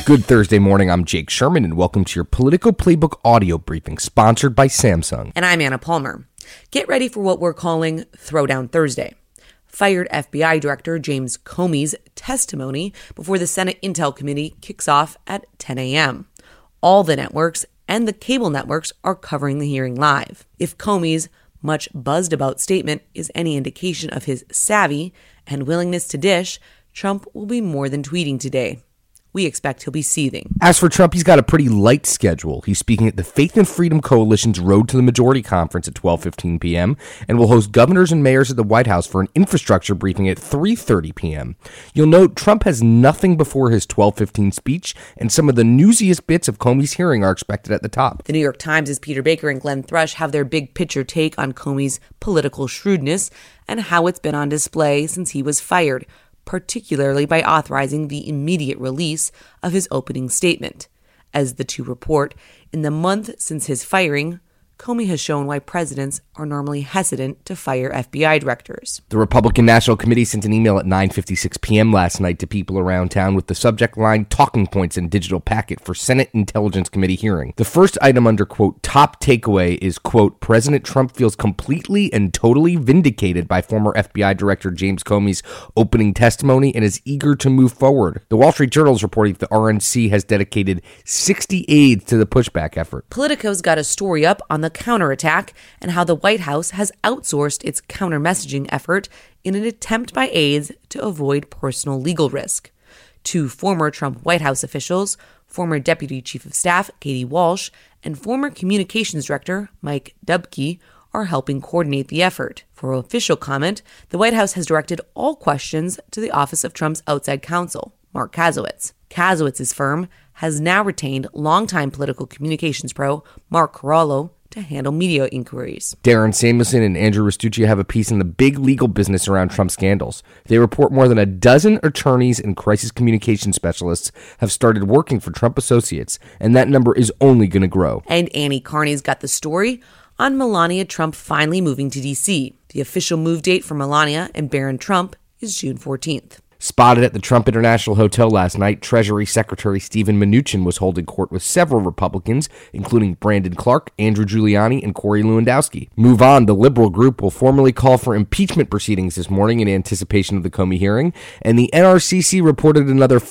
Good Thursday morning, I'm Jake Sherman, and welcome to your Politico Playbook audio briefing, sponsored by Samsung. And I'm Anna Palmer. Get ready for what we're calling Throwdown Thursday. Fired FBI Director James Comey's testimony before the Senate Intel Committee kicks off at 10 a.m. All the networks and the cable networks are covering the hearing live. If Comey's much buzzed about statement is any indication of his savvy and willingness to dish, Trump will be more than tweeting today. We expect he'll be seething. As for Trump, he's got a pretty light schedule. He's speaking at the Faith and Freedom Coalition's Road to the Majority Conference at 12:15 p.m. and will host governors and mayors at the White House for an infrastructure briefing at 3:30 p.m. You'll note Trump has nothing before his 12:15 speech, and some of the newsiest bits of Comey's hearing are expected at the top. The New York Times' Peter Baker and Glenn Thrush have their big picture take on Comey's political shrewdness and how it's been on display since he was fired, particularly by authorizing the immediate release of his opening statement. As the two report, in the month since his firing, Comey has shown why presidents are normally hesitant to fire FBI directors. The Republican National Committee sent an email at 9:56 p.m. last night to people around town with the subject line "Talking Points and Digital Packet for Senate Intelligence Committee Hearing." The first item under, quote, "top takeaway" is, quote, "President Trump feels completely and totally vindicated by former FBI Director James Comey's opening testimony and is eager to move forward." The Wall Street Journal is reporting that the RNC has dedicated 60 aides to the pushback effort. Politico's got a story up on the counterattack and how the White House has outsourced its counter-messaging effort in an attempt by aides to avoid personal legal risk. Two former Trump White House officials, former Deputy Chief of Staff Katie Walsh and former Communications Director Mike Dubke, are helping coordinate the effort. For official comment, the White House has directed all questions to the Office of Trump's outside counsel, Mark Kasowitz. Kasowitz's firm has now retained longtime political communications pro Mark Corallo to handle media inquiries. Darren Samuelson and Andrew Rastuccia have a piece in the big legal business around Trump scandals. They report more than a dozen attorneys and crisis communication specialists have started working for Trump associates, and that number is only going to grow. And Annie Carney's got the story on Melania Trump finally moving to D.C. The official move date for Melania and Barron Trump is June 14th. Spotted at the Trump International Hotel last night, Treasury Secretary Steven Mnuchin was holding court with several Republicans, including Brandon Clark, Andrew Giuliani, and Corey Lewandowski. Move On, the liberal group, will formally call for impeachment proceedings this morning in anticipation of the Comey hearing, and the NRCC reported another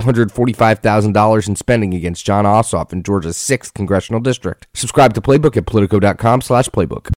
$545,000 in spending against Jon Ossoff in Georgia's 6th congressional district. Subscribe to Playbook at Politico.com/Playbook.